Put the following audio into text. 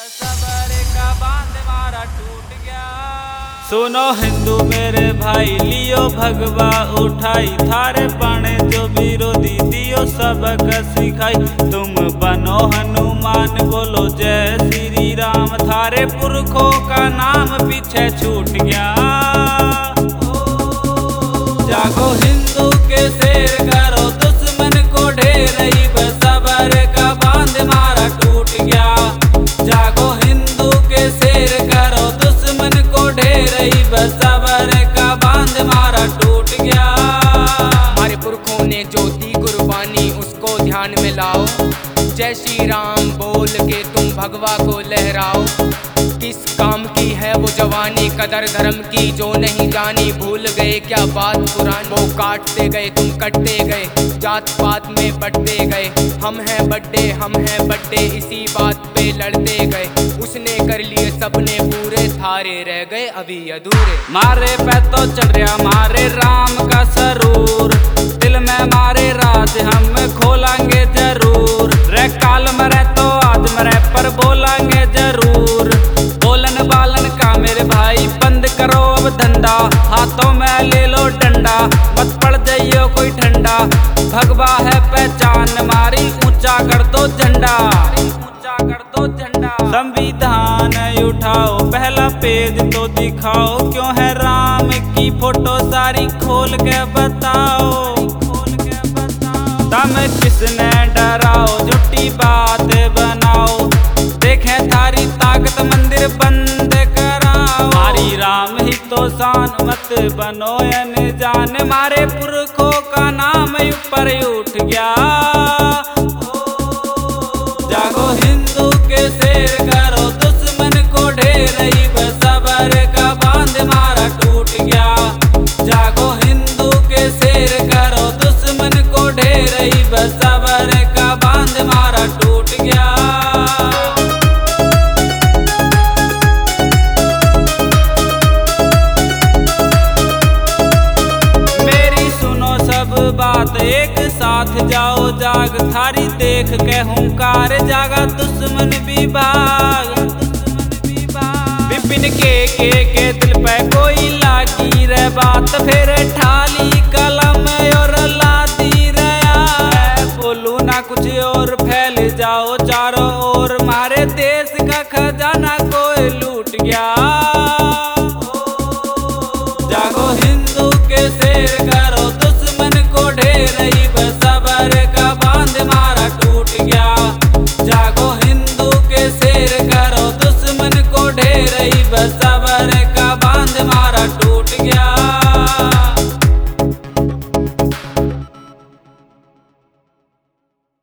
सबर का बांध मारा टूट गया। सुनो हिंदू मेरे भाई, लियो भगवा उठाई, थारे पाने जो विरोधी दियो सबक सिखाई। तुम बनो हनुमान, बोलो जय श्री राम, थारे पुरखों का नाम पीछे छूट गया। जागो हिंदू के शेर, करो दुश्मन को ढेर, सबर का बांध मारा टूट गया। जागो हिंदू के शेर, करो दुश्मन को ढेर, सबर का बांध मारा टूट गया। हमारे पुरखों ने जो दी कुर्बानी उसको ध्यान में लाओ, जय श्री राम बोल के तुम भगवा को लहराओ। किस काम की है वो जवानी, कदर धर्म की जो नहीं जानी। भूल गए क्या बात पुरानी, वो काटते गए तुम कटते गए, जात पात में बढ़ते गए। हम हैं बड्डे इसी बात पे लड़ते गए। उसने कर लिए सपने पूरे, थारे रह गए अभी अधूरे। मारे पे तो चढ़ रहा मारे राम का सरूर, दिल में मारे राज हम खोलेंगे जरूर। रे काल मरे तो आज मरे पर बोलेंगे जरूर। बोलन बालन का मेरे भाई बंद करो अब धंधा, हाथों में ले लो डंडा, मत पड़ जाइयो कोई ठंडा। भगवा है पहचान हमारी, ऊंचा कर दो झंडा, ऊंचा कर दो झंडा। संविधान उठाओ, पहला पेज तो दिखाओ, क्यों है राम की फोटो सारी खोल के बताओ। तम किसने डराओ, झूठी बात बनाओ, देखें थारी ताकत मंदिर बंद कराओ। हमारी राम ही तो शान, मत बनो अनजान, मारे पुरखों का नाम ऊपर उठ गया। जागो हिंदू के शेर, करो दुश्मन को ढेर, सबर का बांध मारा टूट गया। जागो हिंदू के शेर, करो दुश्मन को ढेर, सबर का बांध मारा टूट गया। बात एक साथ जाओ जाग, थारी देख के हुंकार जागा दुश्मन विभाग। विपिन के दिल पे कोई लागी रे बात, फिर ठाली कलम और लाती रहा। बोलू ना कुछ और फैल जाओ चारों ओर, मारे देश का खजाना कोई लूट गया। जागो हिंदू के शेर, करो दुश्मन को ढेर, सबर का बांध मारा टूट गया। जागो हिंदू के शेर, करो दुश्मन को ढेर,